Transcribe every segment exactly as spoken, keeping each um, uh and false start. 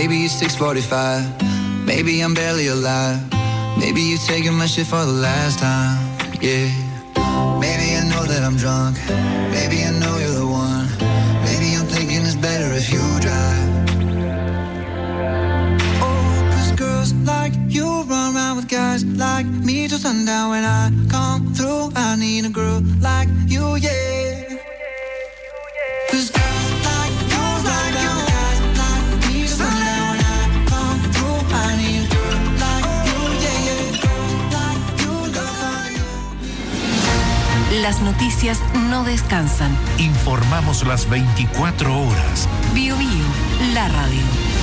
Maybe it's six forty-five. Maybe I'm barely alive. Maybe you're taking my shit for the last time. Yeah. Maybe I know that I'm drunk. Maybe I know you're the one. Maybe I'm thinking it's better if you drive. Oh, cause girls like you run around with guys like me till sundown. When I come through, I need a girl like you, yeah. Cause girls like you run around with guys like me till sundown. When I come through, I need a girl like you, yeah, yeah. Girls like you, girls like you. Las noticias no descansan. Informamos las veinticuatro horas. Bio Bio, la radio.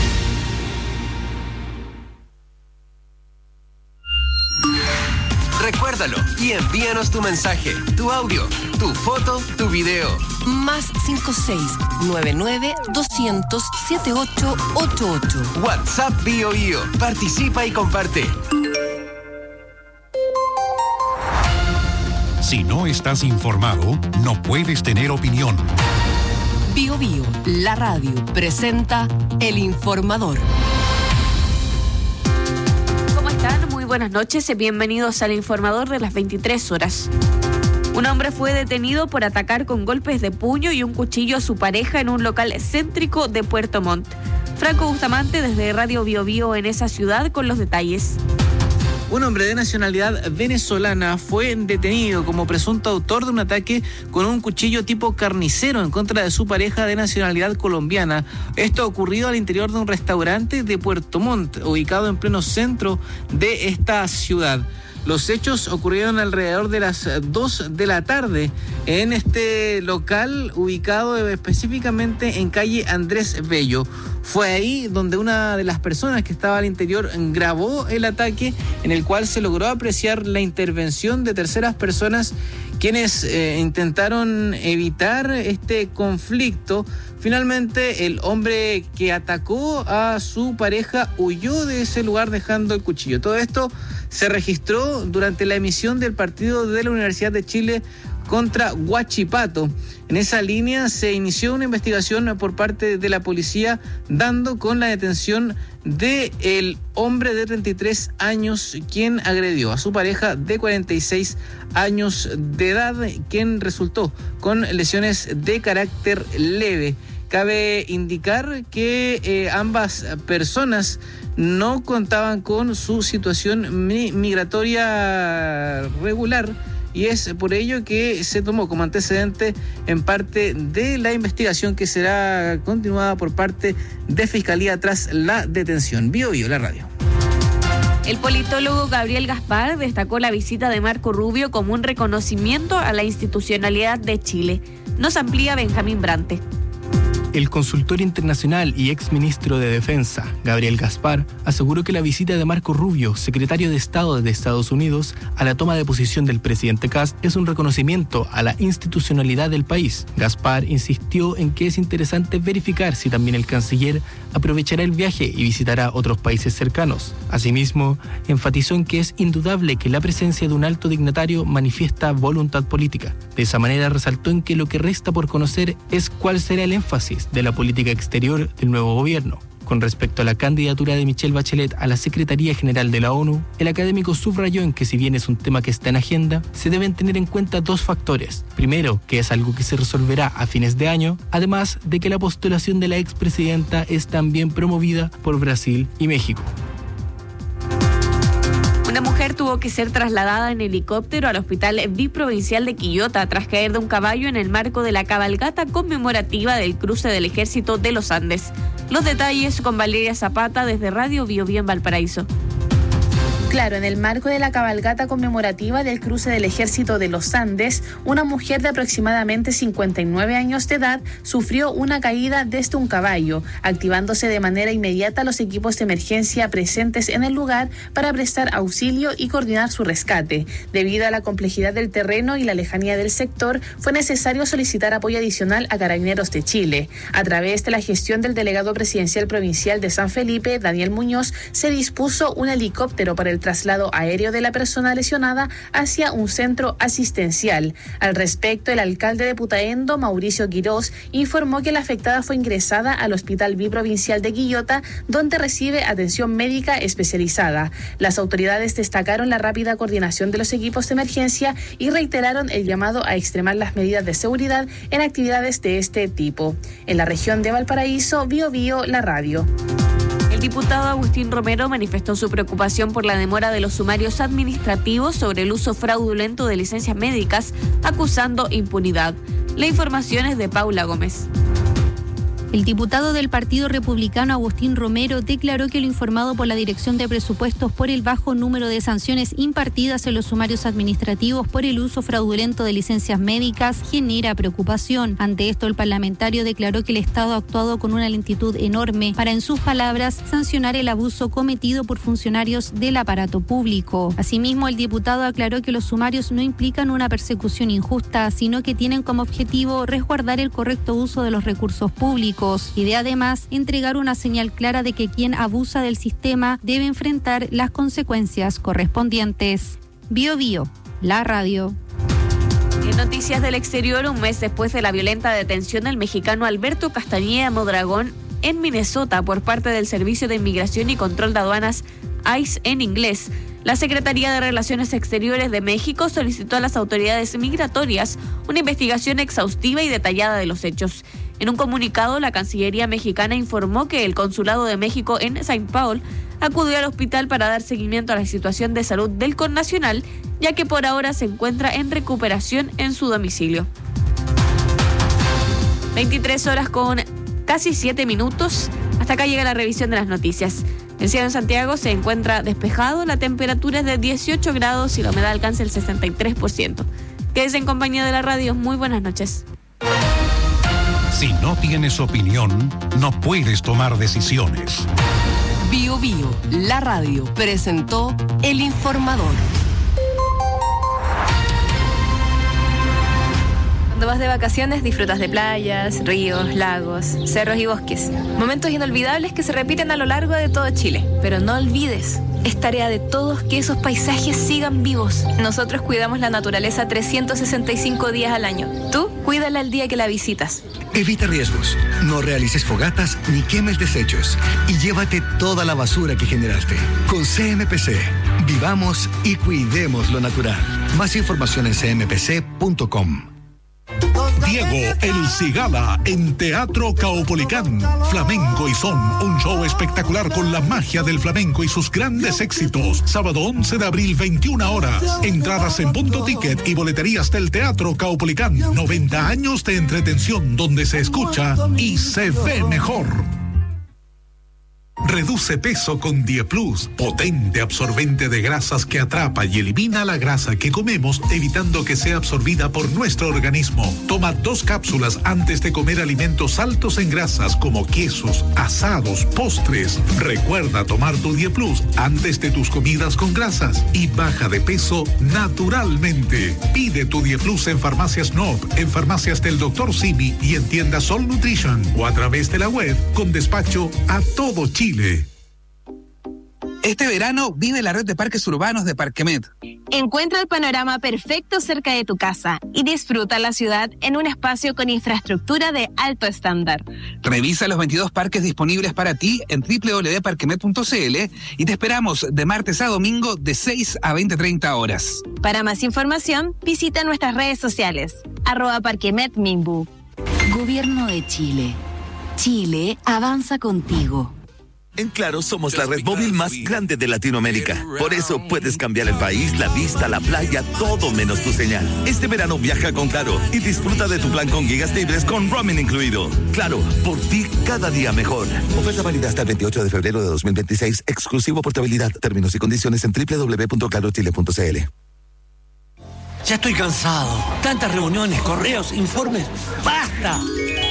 Recuérdalo y envíanos tu mensaje, tu audio, tu foto, tu video. Más cinco seis nueve nueve doscientos setenta y ocho ochenta y ocho. WhatsApp Bio Bio. Participa y comparte. Si no estás informado, no puedes tener opinión. Bio Bio, la radio, presenta El Informador. ¿Cómo están? Muy buenas noches y bienvenidos al Informador de las veintitrés horas. Un hombre fue detenido por atacar con golpes de puño y un cuchillo a su pareja en un local céntrico de Puerto Montt. Franco Bustamante desde Radio Bio Bio en esa ciudad con los detalles. Un hombre de nacionalidad venezolana fue detenido como presunto autor de un ataque con un cuchillo tipo carnicero en contra de su pareja de nacionalidad colombiana. Esto ha ocurrido al interior de un restaurante de Puerto Montt, ubicado en pleno centro de esta ciudad. Los hechos ocurrieron alrededor de las dos de la tarde en este local ubicado específicamente en calle Andrés Bello. Fue ahí donde una de las personas que estaba al interior grabó el ataque, en el cual se logró apreciar la intervención de terceras personas quienes eh, intentaron evitar este conflicto. Finalmente, el hombre que atacó a su pareja huyó de ese lugar dejando el cuchillo. Todo esto se registró durante la emisión del partido de la Universidad de Chile contra Huachipato. En esa línea se inició una investigación por parte de la policía, dando con la detención del hombre de treinta y tres años quien agredió a su pareja de cuarenta y seis años de edad, quien resultó con lesiones de carácter leve. Cabe indicar que eh, ambas personas no contaban con su situación mi- migratoria regular, y es por ello que se tomó como antecedente en parte de la investigación que será continuada por parte de Fiscalía tras la detención. Bio Bio, la radio. El politólogo Gabriel Gaspar destacó la visita de Marco Rubio como un reconocimiento a la institucionalidad de Chile. Nos amplía Benjamín Brante. El consultor internacional y exministro de Defensa, Gabriel Gaspar, aseguró que la visita de Marco Rubio, secretario de Estado de Estados Unidos, a la toma de posición del presidente Kast es un reconocimiento a la institucionalidad del país. Gaspar insistió en que es interesante verificar si también el canciller aprovechará el viaje y visitará otros países cercanos. Asimismo, enfatizó en que es indudable que la presencia de un alto dignatario manifiesta voluntad política. De esa manera resaltó en que lo que resta por conocer es cuál será el énfasis de la política exterior del nuevo gobierno. Con respecto a la candidatura de Michelle Bachelet a la Secretaría General de la ONU, el académico subrayó en que si bien es un tema que está en agenda, se deben tener en cuenta dos factores. Primero, que es algo que se resolverá a fines de año, además de que la postulación de la expresidenta es también promovida por Brasil y México. Una mujer tuvo que ser trasladada en helicóptero al hospital biprovincial de Quillota tras caer de un caballo en el marco de la cabalgata conmemorativa del cruce del Ejército de los Andes. Los detalles con Valeria Zapata desde Radio Bio Bio en Valparaíso. Claro, en el marco de la cabalgata conmemorativa del cruce del Ejército de los Andes, una mujer de aproximadamente cincuenta y nueve años de edad sufrió una caída desde un caballo, activándose de manera inmediata los equipos de emergencia presentes en el lugar para prestar auxilio y coordinar su rescate. Debido a la complejidad del terreno y la lejanía del sector, fue necesario solicitar apoyo adicional a Carabineros de Chile. A través de la gestión del delegado presidencial provincial de San Felipe, Daniel Muñoz, se dispuso un helicóptero para el el traslado aéreo de la persona lesionada hacia un centro asistencial. Al respecto, el alcalde de Putaendo, Mauricio Quirós, informó que la afectada fue ingresada al Hospital Biprovincial de Quillota, donde recibe atención médica especializada. Las autoridades destacaron la rápida coordinación de los equipos de emergencia y reiteraron el llamado a extremar las medidas de seguridad en actividades de este tipo. En la región de Valparaíso, Bio Bio, la radio. El diputado Agustín Romero manifestó su preocupación por la demora de los sumarios administrativos sobre el uso fraudulento de licencias médicas, acusando impunidad. La información es de Paula Gómez. El diputado del Partido Republicano Agustín Romero declaró que lo informado por la Dirección de Presupuestos por el bajo número de sanciones impartidas en los sumarios administrativos por el uso fraudulento de licencias médicas genera preocupación. Ante esto, el parlamentario declaró que el Estado ha actuado con una lentitud enorme para, en sus palabras, sancionar el abuso cometido por funcionarios del aparato público. Asimismo, el diputado aclaró que los sumarios no implican una persecución injusta, sino que tienen como objetivo resguardar el correcto uso de los recursos públicos y de además entregar una señal clara de que quien abusa del sistema debe enfrentar las consecuencias correspondientes. Bio Bio, la radio. En noticias del exterior, un mes después de la violenta detención del mexicano Alberto Castañeda Mondragón en Minnesota por parte del Servicio de Inmigración y Control de Aduanas I C E en inglés, la Secretaría de Relaciones Exteriores de México solicitó a las autoridades migratorias una investigación exhaustiva y detallada de los hechos. En un comunicado, la Cancillería mexicana informó que el Consulado de México en Saint Paul acudió al hospital para dar seguimiento a la situación de salud del connacional, ya que por ahora se encuentra en recuperación en su domicilio. veintitrés horas con casi siete minutos. Hasta acá llega la revisión de las noticias. El cielo en Santiago se encuentra despejado, la temperatura es de dieciocho grados y la humedad alcanza el sesenta y tres por ciento. Quédese en compañía de la radio. Muy buenas noches. Si no tienes opinión, no puedes tomar decisiones. Bio Bio, la radio, presentó El Informador. Cuando vas de vacaciones disfrutas de playas, ríos, lagos, cerros y bosques. Momentos inolvidables que se repiten a lo largo de todo Chile. Pero no olvides, es tarea de todos que esos paisajes sigan vivos. Nosotros cuidamos la naturaleza trescientos sesenta y cinco días al año. Tú, cuídala el día que la visitas. Evita riesgos, no realices fogatas ni quemes desechos y llévate toda la basura que generaste. Con C M P C, vivamos y cuidemos lo natural. Más información en c m p c punto com. Diego El Cigala en Teatro Caupolicán. Flamenco y Son, un show espectacular con la magia del flamenco y sus grandes éxitos. Sábado once de abril, veintiuna horas. Entradas en Punto Ticket y boleterías del Teatro Caupolicán. noventa años de entretención donde se escucha y se ve mejor. Reduce peso con Dieplus, potente absorbente de grasas que atrapa y elimina la grasa que comemos, evitando que sea absorbida por nuestro organismo. Toma dos cápsulas antes de comer alimentos altos en grasas como quesos, asados, postres. Recuerda tomar tu Dieplus antes de tus comidas con grasas y baja de peso naturalmente. Pide tu Dieplus en Farmacias Nob, en farmacias del doctor Simi y en tiendas Sol Nutrition o a través de la web con despacho a todo Chile. Este verano vive la red de parques urbanos de Parquemet. Encuentra el panorama perfecto cerca de tu casa y disfruta la ciudad en un espacio con infraestructura de alto estándar. Revisa los veintidós parques disponibles para ti en doble u doble u doble u punto parquemet punto c l y te esperamos de martes a domingo de seis a veinte treinta horas. Para más información, visita nuestras redes sociales, arroba Parquemet Minbu. Gobierno de Chile. Chile avanza contigo. En Claro somos la red móvil más grande de Latinoamérica. Por eso puedes cambiar el país, la vista, la playa, todo menos tu señal. Este verano viaja con Claro y disfruta de tu plan con gigas libres con roaming incluido. Claro, por ti cada día mejor. Oferta válida hasta el veintiocho de febrero de dos mil veintiséis. Exclusivo portabilidad. Términos y condiciones en doble u doble u doble u punto claro chile punto c l. Ya estoy cansado. Tantas reuniones, correos, informes. ¡Basta!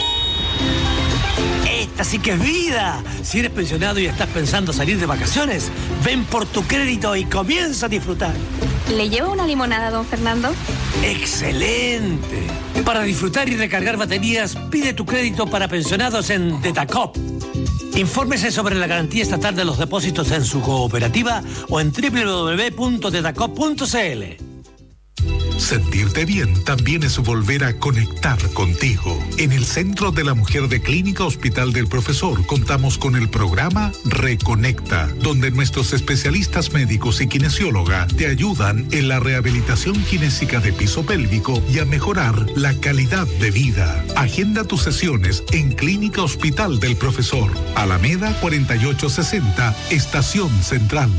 Esta sí que es vida. Si eres pensionado y estás pensando salir de vacaciones, ven por tu crédito y comienza a disfrutar. ¿Le llevo una limonada, don Fernando? ¡Excelente! Para disfrutar y recargar baterías, pide tu crédito para pensionados en Detacop. Infórmese sobre la garantía estatal de los depósitos en su cooperativa o en doble u doble u doble u punto tetacop punto c l. Sentirte bien también es volver a conectar contigo. En el Centro de la Mujer de Clínica Hospital del Profesor contamos con el programa Reconecta, donde nuestros especialistas médicos y kinesióloga te ayudan en la rehabilitación kinésica de piso pélvico y a mejorar la calidad de vida. Agenda tus sesiones en Clínica Hospital del Profesor, Alameda cuarenta y ocho sesenta, Estación Central.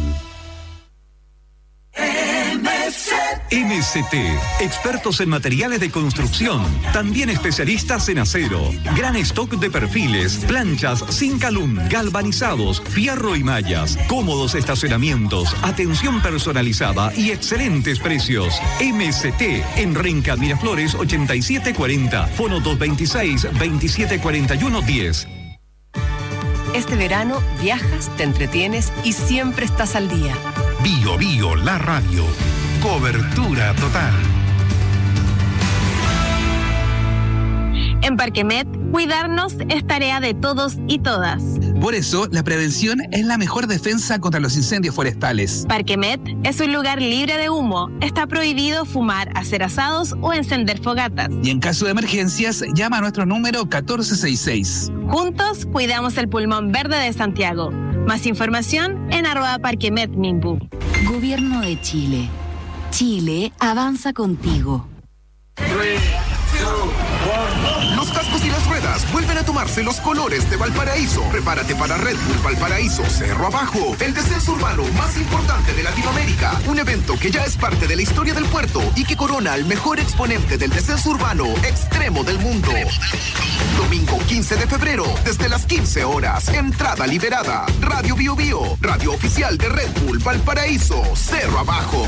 M S T, expertos en materiales de construcción, también especialistas en acero, gran stock de perfiles, planchas, Zincalum, galvanizados, fierro y mallas, cómodos estacionamientos, atención personalizada y excelentes precios. M S T en Renca Miraflores ochenta y siete cuarenta, fono dos veintiséis, veintisiete cuarenta y uno diez. Este verano viajas, te entretienes y siempre estás al día. Bio Bio, la radio. Cobertura total. En Parquemet, cuidarnos es tarea de todos y todas. Por eso, la prevención es la mejor defensa contra los incendios forestales. Parquemet es un lugar libre de humo. Está prohibido fumar, hacer asados o encender fogatas. Y en caso de emergencias, llama a nuestro número catorce sesenta y seis. Juntos, cuidamos el pulmón verde de Santiago. Más información en arroba Parquemet Minbu. Gobierno de Chile. Chile avanza contigo. Los cascos y las ruedas vuelven a tomarse los colores de Valparaíso. Prepárate para Red Bull Valparaíso Cerro Abajo, el descenso urbano más importante de Latinoamérica. Un evento que ya es parte de la historia del puerto y que corona al mejor exponente del descenso urbano extremo del mundo. Domingo quince de febrero, desde las quince horas. Entrada liberada. Radio Bio Bio, radio oficial de Red Bull Valparaíso Cerro Abajo.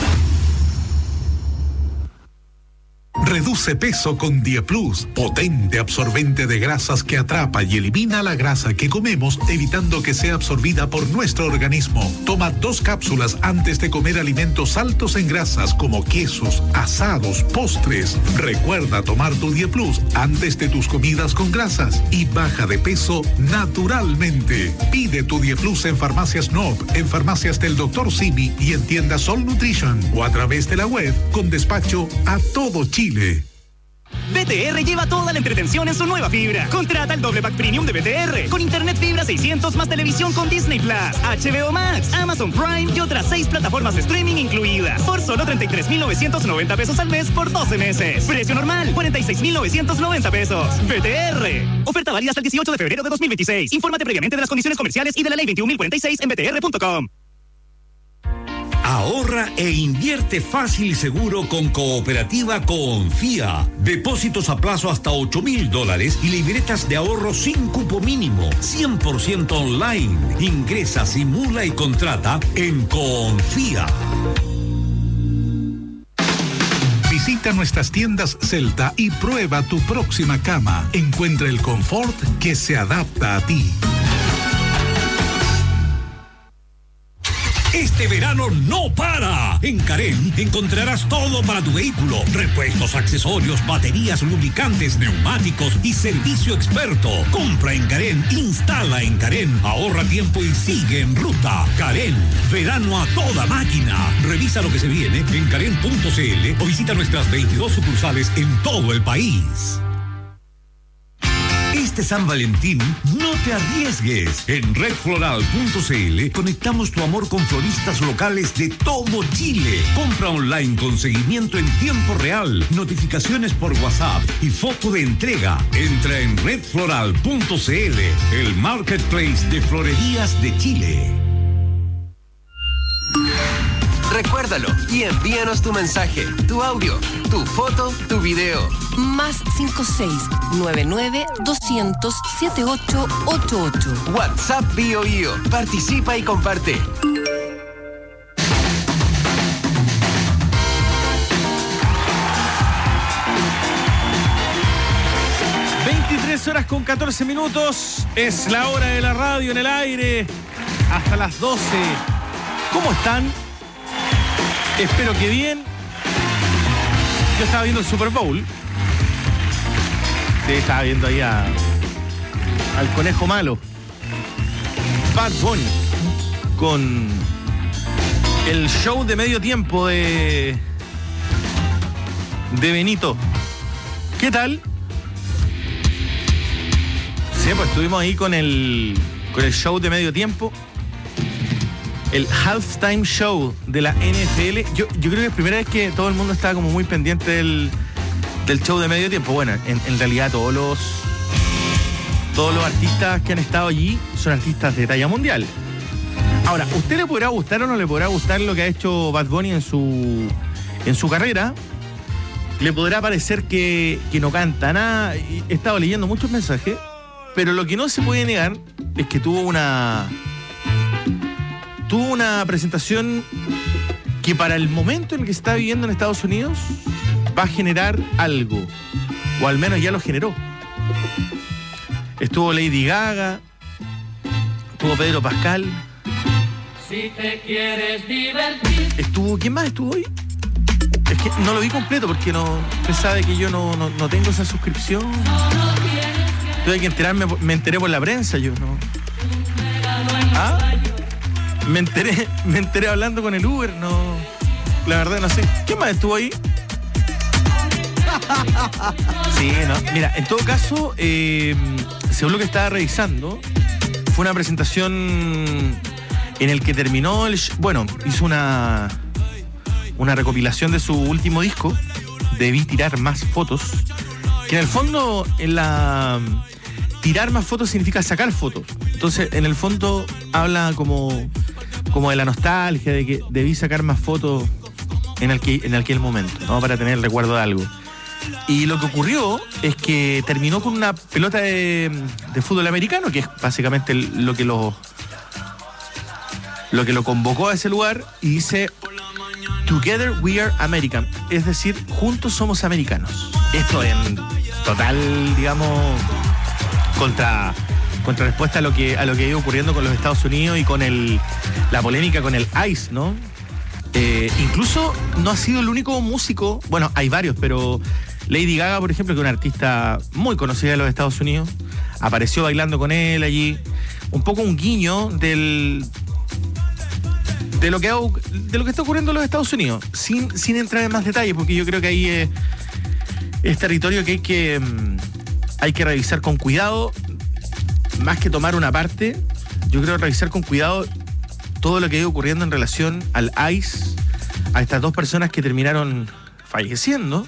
Reduce peso con Dieplus, potente absorbente de grasas que atrapa y elimina la grasa que comemos, evitando que sea absorbida por nuestro organismo. Toma dos cápsulas antes de comer alimentos altos en grasas como quesos, asados, postres. Recuerda tomar tu Dieplus antes de tus comidas con grasas y baja de peso naturalmente. Pide tu Dieplus en Farmacias N O P, en Farmacias del doctor Simi y en tiendas Sol Nutrition o a través de la web con despacho a todo Chile. B T R lleva toda la entretención en su nueva fibra. Contrata el doble pack premium de B T R con internet fibra seiscientos más televisión con Disney Plus, H B O Max, Amazon Prime y otras seis plataformas de streaming incluidas por solo treinta y tres mil novecientos noventa pesos al mes por doce meses. Precio normal cuarenta y seis mil novecientos noventa pesos. B T R. Oferta válida hasta el dieciocho de febrero de dos mil veintiséis. Infórmate previamente de las condiciones comerciales y de la ley veintiún mil cuarenta y seis en b t r punto com. Ahorra e invierte fácil y seguro con Cooperativa Confía. Depósitos a plazo hasta ocho mil dólares y libretas de ahorro sin cupo mínimo. cien por ciento online. Ingresa, simula y contrata en Confía. Visita nuestras tiendas Celta y prueba tu próxima cama. Encuentra el confort que se adapta a ti. Este verano no para. En Carén encontrarás todo para tu vehículo. Repuestos, accesorios, baterías, lubricantes, neumáticos y servicio experto. Compra en Carén, instala en Carén, ahorra tiempo y sigue en ruta. Carén, verano a toda máquina. Revisa lo que se viene en carén punto c l o visita nuestras veintidós sucursales en todo el país. Este San Valentín, no te arriesgues. En red floral punto c l conectamos tu amor con floristas locales de todo Chile. Compra online con seguimiento en tiempo real, notificaciones por WhatsApp y foto de entrega. Entra en red floral punto c l, el marketplace de florerías de Chile. Recuérdalo y envíanos tu mensaje, tu audio, tu foto, tu video. Más cinco seis nueve nueve doscientos setenta y ocho ochenta y ocho. WhatsApp Bio Bio. Participa y comparte. veintitrés horas con catorce minutos. Es la hora de la radio en el aire. Hasta las doce. ¿Cómo están? Espero que bien. Yo estaba viendo el Super Bowl. Sí, estaba viendo ahí a, al conejo malo. Bad Bunny con el show de medio tiempo de de Benito. ¿Qué tal? Sí, pues estuvimos ahí con el con el show de medio tiempo, el halftime show de la N F L. Yo, yo creo que es la primera vez que todo el mundo estaba como muy pendiente del, del show de medio tiempo. Bueno, en, en realidad todos los todos los artistas que han estado allí son artistas de talla mundial. Ahora, ¿usted le podrá gustar o no le podrá gustar lo que ha hecho Bad Bunny en su en su carrera? Le podrá parecer que, que no canta nada. He estado leyendo muchos mensajes, pero lo que no se puede negar es que tuvo una tuvo una presentación que para el momento en el que está viviendo en Estados Unidos va a generar algo, o al menos ya lo generó. Estuvo Lady Gaga, estuvo Pedro Pascal, si te quieres divertir. Estuvo, ¿quién más estuvo hoy? Es que no lo vi completo porque no, usted sabe que yo no, no, no tengo esa suscripción. Tuve que enterarme, me enteré por la prensa, yo no. ¿Ah? Me enteré, me enteré hablando con el Uber, no. La verdad no sé. ¿Quién más estuvo ahí? Sí, no. Mira, en todo caso, eh, según lo que estaba revisando, fue una presentación en el que terminó el... Bueno, hizo una... una recopilación de su último disco, Debí tirar más fotos, que en el fondo, en la tirar más fotos significa sacar fotos. Entonces, en el fondo, habla como, como de la nostalgia, de que debí sacar más fotos en aquel, en aquel momento, ¿no? Para tener el recuerdo de algo. Y lo que ocurrió es que terminó con una pelota de, de fútbol americano, que es básicamente lo que lo, lo que lo convocó a ese lugar, y dice: Together we are American, es decir, juntos somos americanos. Esto en total, digamos, contra, contra respuesta a lo que a lo que ha ido ocurriendo con los Estados Unidos y con el la polémica con el ICE, ¿no? Eh, incluso no ha sido el único músico, bueno, hay varios, pero Lady Gaga, por ejemplo, que es una artista muy conocida de los Estados Unidos, apareció bailando con él allí, un poco un guiño del de lo que ha, de lo que está ocurriendo en los Estados Unidos, sin, sin entrar en más detalles, porque yo creo que ahí es, es territorio que hay que hay que revisar con cuidado, más que tomar una parte. Yo creo revisar con cuidado todo lo que ha ido ocurriendo en relación al ICE, a estas dos personas que terminaron falleciendo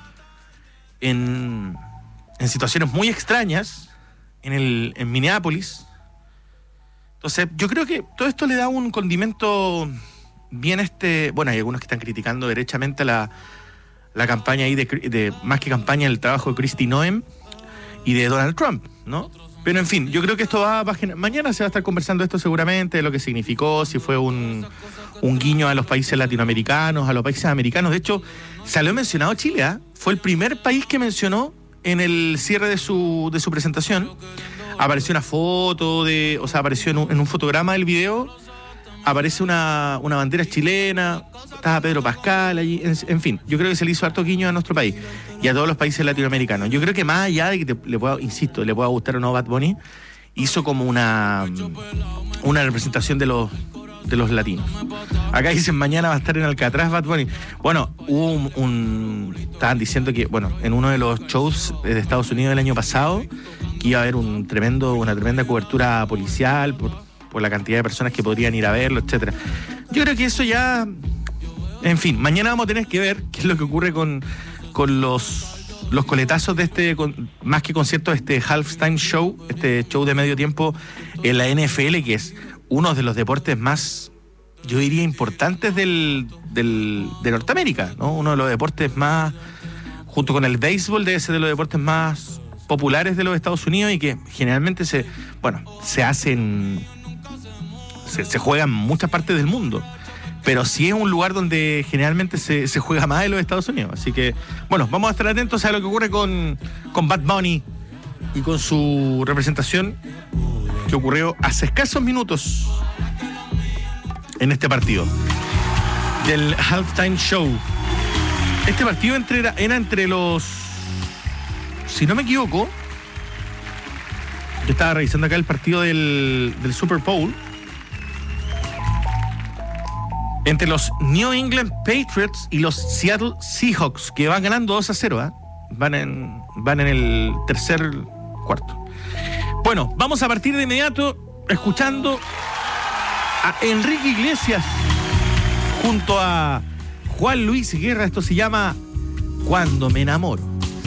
en, en situaciones muy extrañas en, el, en Minneapolis. Entonces, yo creo que todo esto le da un condimento bien este... Bueno, hay algunos que están criticando derechamente la, la campaña ahí, de, de más que campaña, el trabajo de Kristi Noem y de Donald Trump, ¿no? Pero en fin, yo creo que esto va, va a generar... Mañana se va a estar conversando esto seguramente, de lo que significó, si fue un, un guiño a los países latinoamericanos, a los países americanos. De hecho, salió mencionado Chile, ¿eh? Fue el primer país que mencionó en el cierre de su, de su presentación. Apareció una foto de... O sea, apareció en un, en un fotograma del video, aparece una, una bandera chilena, estaba Pedro Pascal allí, en, en fin, yo creo que se le hizo harto guiño a nuestro país y a todos los países latinoamericanos. Yo creo que más allá de que te, le pueda, insisto, le pueda gustar o no Bad Bunny, hizo como una una representación de los de los latinos. Acá dicen mañana va a estar en Alcatraz Bad Bunny. Bueno, hubo un, un estaban diciendo que, bueno, en uno de los shows de Estados Unidos del año pasado, que iba a haber un tremendo, una tremenda cobertura policial por por la cantidad de personas que podrían ir a verlo, etcétera. Yo creo que eso ya... En fin, mañana vamos a tener que ver qué es lo que ocurre con, con los, los coletazos de este, con, más que concierto, este halftime show, este show de medio tiempo en la N F L, que es uno de los deportes más, yo diría, importantes del, del, de Norteamérica, ¿no? Uno de los deportes más, junto con el béisbol, debe ser de los deportes más populares de los Estados Unidos y que generalmente se, bueno, se hacen... Se, se juega en muchas partes del mundo, pero sí es un lugar donde generalmente se, se juega más en los Estados Unidos. Así que, bueno, vamos a estar atentos a lo que ocurre con, con Bad Bunny y con su representación que ocurrió hace escasos minutos en este partido del halftime show. Este partido entre, era, era entre los, si no me equivoco, Yo estaba revisando acá el partido del, del Super Bowl entre los New England Patriots y los Seattle Seahawks, que van ganando dos a cero, ¿eh? Van en, van en el tercer cuarto. Bueno, vamos a partir de inmediato escuchando a Enrique Iglesias junto a Juan Luis Guerra. Esto se llama Cuando me enamoro.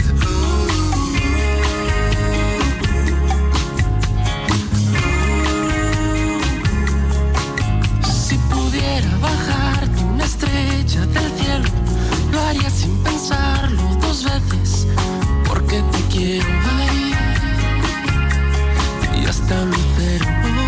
Si pudiera bajarte una estrella del cielo, lo haría sin pensarlo dos veces, porque te quiero ahí y hasta un lucero.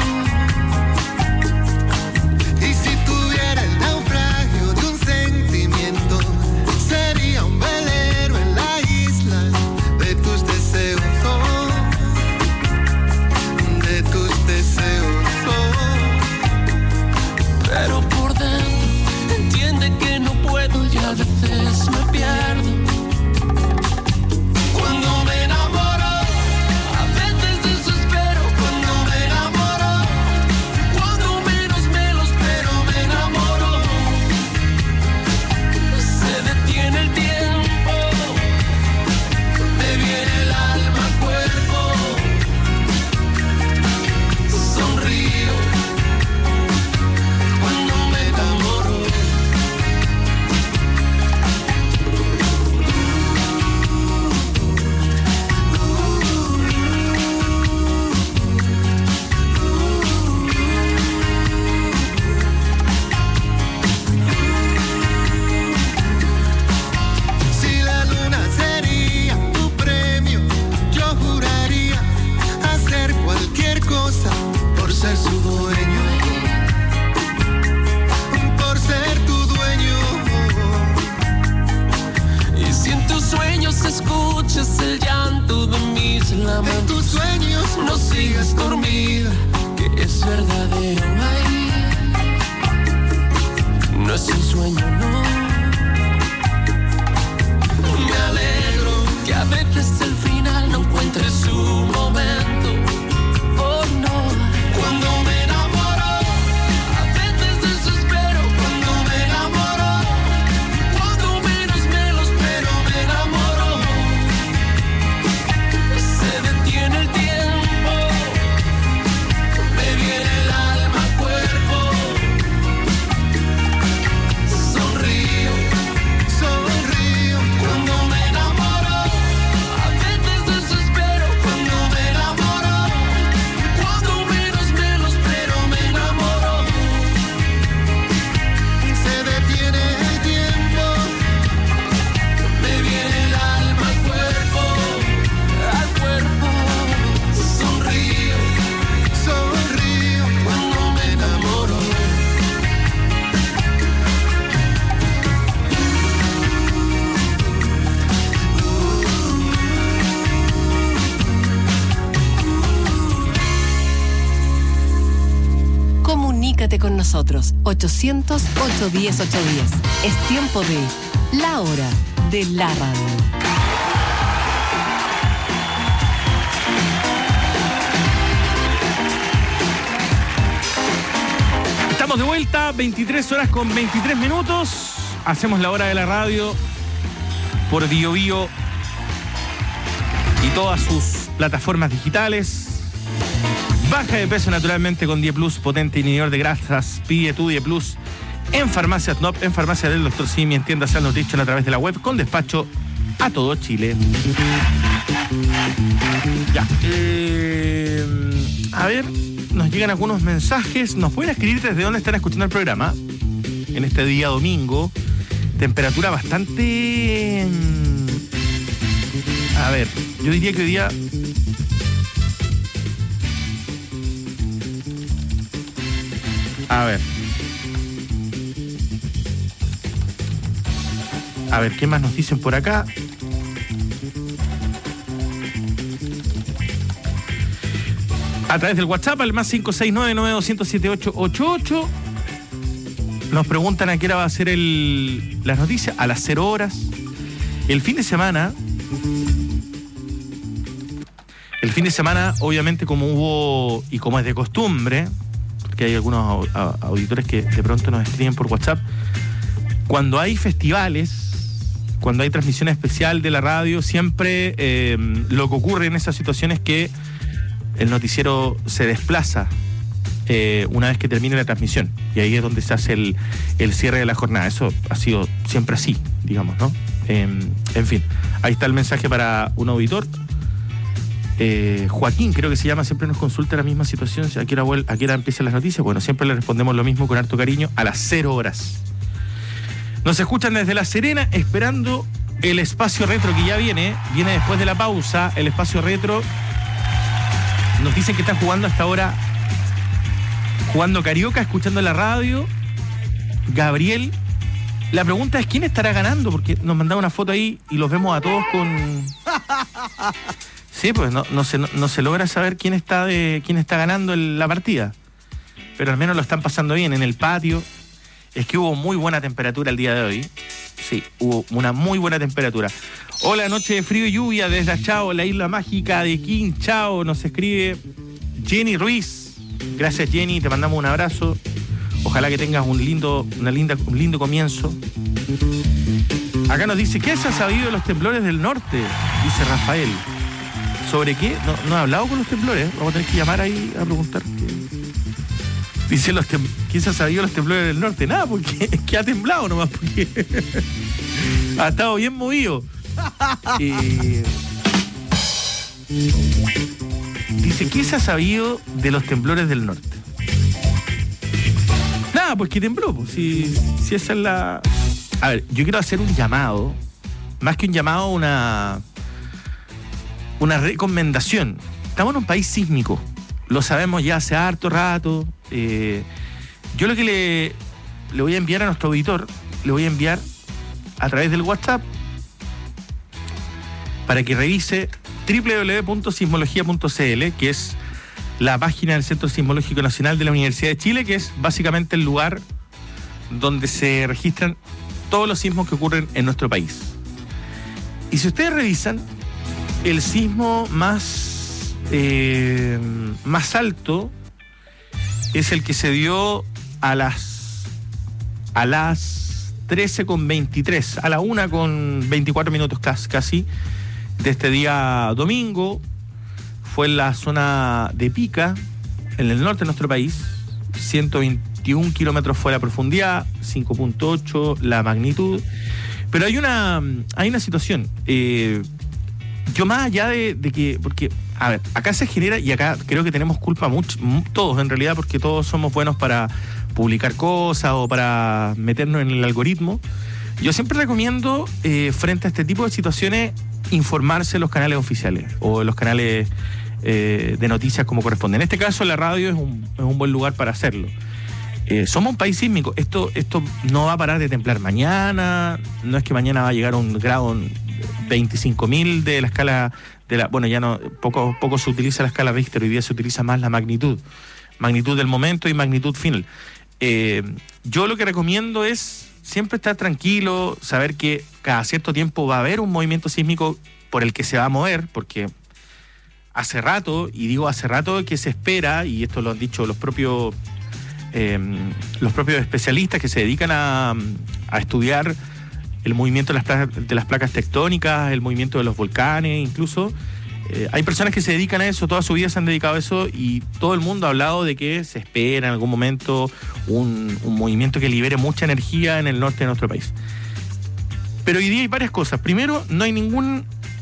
Y si tuviera el naufragio de un sentimiento, sería un velero en la isla de tus deseos, oh, de tus deseos, oh. Pero por dentro entiende que no puedo y a veces me pierdo. Cuando me enamoro, a veces desespero. Cuando me enamoro, cuando menos me lo espero, me enamoro. Se detiene el tiempo, me viene el alma al cuerpo. Sonrío cuando me enamoro. Si la luna sería tu premio, yo juraría hacer cualquier cosa por ser su dueño, por ser tu dueño. Y si en tus sueños escuchas el llanto de mis lamentos, en tus sueños no sigas dormida, que es verdadero ahí. No es un sueño, no. Me alegro que a veces el final no encuentre su momento. Oh no. Cuando me enamoro, a veces desespero. Cuando me enamoro, cuando menos me lo espero, me enamoro. Se detiene el tiempo, me viene el alma al cuerpo. Sonrío, sonrío cuando me enamoro. A veces desespero cuando me enamoro. Cuando menos me lo espero, me enamoro. Se detiene el tiempo, me viene el alma al cuerpo, al cuerpo. Sonrío, sonrío cuando me enamoro. Comunícate con nosotros. ochocientos, ochocientos diez, ochocientos diez. Es tiempo de La Hora de la Radio. Estamos de vuelta, veintitrés horas con veintitrés minutos. Hacemos la hora de la radio por Bio Bio y todas sus plataformas digitales. Baja de peso naturalmente con Dieplus, potente inhibidor de grasas. Pide tu Dieplus en Farmacias N O P, en Farmacia del doctor Simi, en tiendas Al Nutrition a través de la web, con despacho a todo Chile. Ya. Eh, a ver, nos llegan algunos mensajes. Nos pueden escribir desde dónde están escuchando el programa en este día domingo. Temperatura bastante... A ver, yo diría que hoy día... A ver. A ver, ¿qué más nos dicen por acá? A través del WhatsApp, al más cinco seis nueve, nueve dos cero siete ocho ocho ocho. Nos preguntan a qué hora va a ser el, las noticias. A las cero horas. El fin de semana... El fin de semana, obviamente, como hubo y como es de costumbre, porque hay algunos auditores que de pronto nos escriben por WhatsApp, cuando hay festivales, cuando hay transmisión especial de la radio, siempre eh, lo que ocurre en esas situaciones es que el noticiero se desplaza eh, una vez que termine la transmisión, y ahí es donde se hace el, el cierre de la jornada. Eso ha sido siempre así, digamos, ¿no? Eh, en fin, ahí está el mensaje para un auditor. Eh, Joaquín, creo que se llama, siempre nos consulta la misma situación. ¿A qué hora, vuel- a qué hora empiezan las noticias? Bueno, siempre le respondemos lo mismo con harto cariño, a las cero horas. Nos escuchan desde La Serena, esperando el espacio retro que ya viene. Viene después de la pausa, el espacio retro. Nos dicen que están jugando hasta ahora, jugando Carioca, escuchando la radio. Gabriel. La pregunta es, ¿quién estará ganando? Porque nos mandaba una foto ahí y los vemos a todos con... Sí, pues no, no, se, no, no se logra saber quién está de quién está ganando el, la partida. Pero al menos lo están pasando bien en el patio. Es que hubo muy buena temperatura el día de hoy. Sí, hubo una muy buena temperatura. Hola, noche de frío y lluvia desde Achao, la isla mágica de Quinchao. Nos escribe Jenny Ruiz. Gracias, Jenny, te mandamos un abrazo. Ojalá que tengas un lindo, una linda, un lindo comienzo. Acá nos dice, ¿qué se ha sabido de los temblores del norte? Dice Rafael. ¿Sobre qué? No, no he hablado con los temblores. Vamos a tener que llamar ahí a preguntar. Dice, los tem- ¿quién se ha sabido de los temblores del norte? Nada, porque es que ha temblado nomás, porque ha estado bien movido. Eh... Dice, ¿qué se ha sabido de los temblores del norte? Nada, pues que tembló. Pues, si, si esa es la... A ver, yo quiero hacer un llamado. Más que un llamado, una... Una recomendación. Estamos en un país sísmico. Lo sabemos ya hace harto rato. Eh, yo lo que le, le voy a enviar a nuestro auditor, le voy a enviar a través del WhatsApp para que revise doble u doble u doble u punto sismología punto c l, que es la página del Centro Sismológico Nacional de la Universidad de Chile, que es básicamente el lugar donde se registran todos los sismos que ocurren en nuestro país. Y si ustedes revisan, el sismo más, eh, más alto es el que se dio a las a las trece con veintitrés, a la una con veinticuatro minutos casi, de este día domingo. Fue en la zona de Pica, en el norte de nuestro país. ciento veintiún kilómetros fue la profundidad, cinco punto ocho la magnitud. Pero hay una, hay una situación. Eh, Yo más allá de, de que, porque, a ver, acá se genera, y acá creo que tenemos culpa mucho, todos en realidad, porque todos somos buenos para publicar cosas o para meternos en el algoritmo. Yo siempre recomiendo, eh, frente a este tipo de situaciones, informarse en los canales oficiales o en los canales eh, de noticias como corresponde. En este caso, la radio es un, es un buen lugar para hacerlo. Eh, somos un país sísmico. Esto, esto no va a parar de temblar mañana. No es que mañana va a llegar a un grado veinticinco mil de la escala de la, bueno, ya no, poco, poco se utiliza la escala Richter, hoy día se utiliza más la magnitud, magnitud del momento y magnitud final. Eh, yo lo que recomiendo es siempre estar tranquilo, saber que cada cierto tiempo va a haber un movimiento sísmico por el que se va a mover, porque hace rato, y digo hace rato que se espera, y esto lo han dicho los propios eh, los propios especialistas que se dedican a, a estudiar el movimiento de las, placas, de las placas tectónicas, el movimiento de los volcanes, incluso. Eh, hay personas que se dedican a eso, toda su vida se han dedicado a eso, y todo el mundo ha hablado de que se espera en algún momento un, un movimiento que libere mucha energía en el norte de nuestro país. Pero hoy día hay varias cosas. Primero, no hay ningún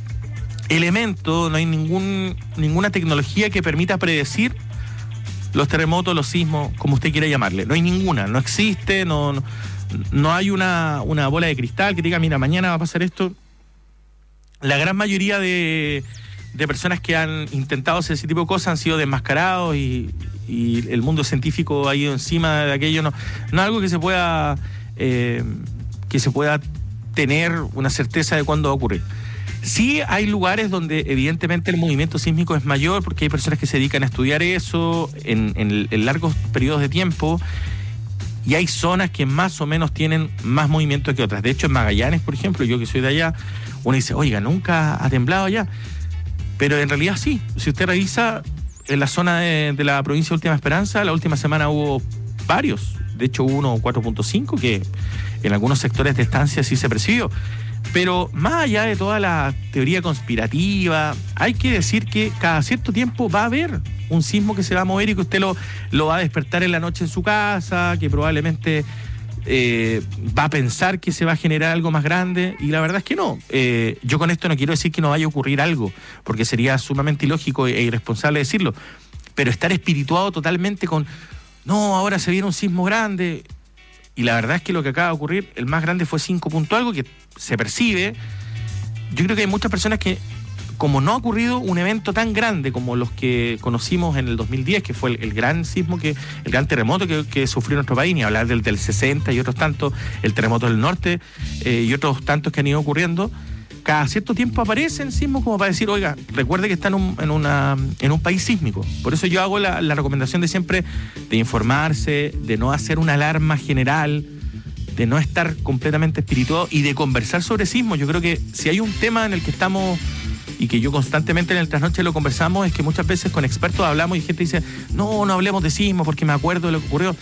elemento, no hay ningún, ninguna tecnología que permita predecir los terremotos, los sismos, como usted quiera llamarle. No hay ninguna, no existe, no, no, no hay una, una bola de cristal que diga, mira, mañana va a pasar esto. La gran mayoría de, de personas que han intentado hacer ese tipo de cosas han sido desmascarados y, y el mundo científico ha ido encima de aquello. No, no es algo que se pueda eh, que se pueda tener una certeza de cuándo va a ocurrir. Sí hay lugares donde evidentemente el movimiento sísmico es mayor porque hay personas que se dedican a estudiar eso en, en, en largos periodos de tiempo, y hay zonas que más o menos tienen más movimiento que otras. De hecho, en Magallanes, por ejemplo, yo que soy de allá, uno dice, oiga, nunca ha temblado allá. Pero en realidad sí, si usted revisa en la zona de, de la provincia de Última Esperanza, la última semana hubo varios, de hecho hubo uno cuatro punto cinco que en algunos sectores de estancia sí se percibió. Pero más allá de toda la teoría conspirativa, hay que decir que cada cierto tiempo va a haber un sismo que se va a mover y que usted lo, lo va a despertar en la noche en su casa, que probablemente eh, va a pensar que se va a generar algo más grande, y la verdad es que no. Eh, yo con esto no quiero decir que no vaya a ocurrir algo, porque sería sumamente ilógico e irresponsable decirlo, pero estar espirituado totalmente con, no, ahora se viene un sismo grande, y la verdad es que lo que acaba de ocurrir, el más grande fue cinco punto algo, que se percibe. Yo creo que hay muchas personas que, como no ha ocurrido un evento tan grande como los que conocimos en el dos mil diez, que fue el, el gran sismo, que el gran terremoto que, que sufrió nuestro país, ni hablar del, del sesenta y otros tantos, el terremoto del norte eh, y otros tantos que han ido ocurriendo, cada cierto tiempo aparecen sismos como para decir, oiga, recuerde que está en un, en una, en un país sísmico. Por eso yo hago la, la recomendación de siempre de informarse, de no hacer una alarma general, de no estar completamente espirituado y de conversar sobre sismos. Yo creo que si hay un tema en el que estamos y que yo constantemente en el trasnoche lo conversamos, es que muchas veces con expertos hablamos y gente dice, no, no hablemos de sismos porque me acuerdo de lo que ocurrió.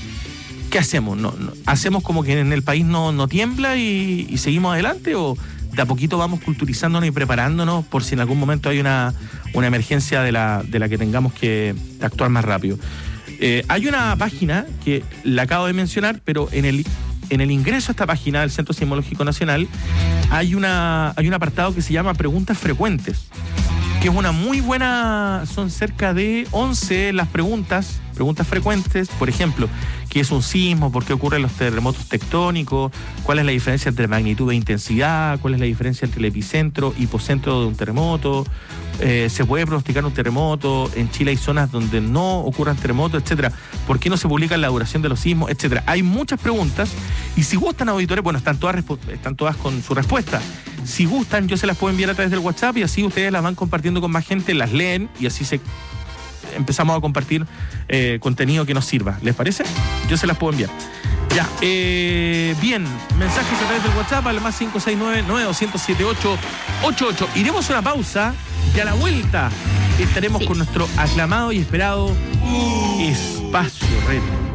¿Qué hacemos? ¿No, no, ¿Hacemos como que en el país no, no tiembla y, y seguimos adelante, o de a poquito vamos culturizándonos y preparándonos por si en algún momento hay una, una emergencia de la, de la que tengamos que actuar más rápido? Eh, hay una página que la acabo de mencionar, pero en el, en el ingreso a esta página del Centro Sismológico Nacional hay, una, hay un apartado que se llama Preguntas Frecuentes, que es una muy buena, son cerca de once las preguntas, preguntas frecuentes, por ejemplo, ¿qué es un sismo? ¿Por qué ocurren los terremotos tectónicos? ¿Cuál es la diferencia entre magnitud e intensidad? ¿Cuál es la diferencia entre el epicentro y hipocentro de un terremoto? Eh, ¿Se puede pronosticar un terremoto? En Chile hay zonas donde no ocurran terremotos, etcétera. ¿Por qué no se publica la duración de los sismos, etcétera? Hay muchas preguntas, y si gustan, auditores, bueno, están todas, están todas con su respuesta. Si gustan, yo se las puedo enviar a través del WhatsApp y así ustedes las van compartiendo con más gente, las leen y así se empezamos a compartir eh, contenido que nos sirva. ¿Les parece? Yo se las puedo enviar. Ya, eh, bien, mensajes a través del WhatsApp al más cinco seis nueve, nueve dos cero siete, ocho ocho ocho. Iremos a una pausa y a la vuelta estaremos sí. con nuestro aclamado y esperado uh. Espacio Retro.